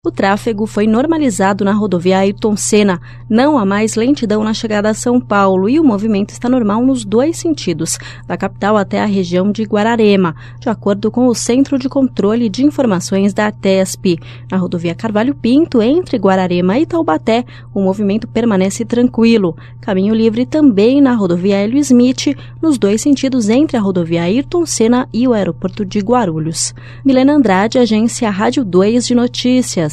O tráfego foi normalizado na rodovia Ayrton Senna. Não há mais lentidão na chegada a São Paulo e o movimento está normal nos dois sentidos, da capital até a região de Guararema, de acordo com o Centro de Controle de Informações da ARTESP. Na rodovia Carvalho Pinto, entre Guararema e Taubaté, o movimento permanece tranquilo. Caminho livre também na rodovia Hélio Smith, nos dois sentidos entre a rodovia Ayrton Senna e o aeroporto de Guarulhos. Milena Andrade, agência Rádio 2 de Notícias.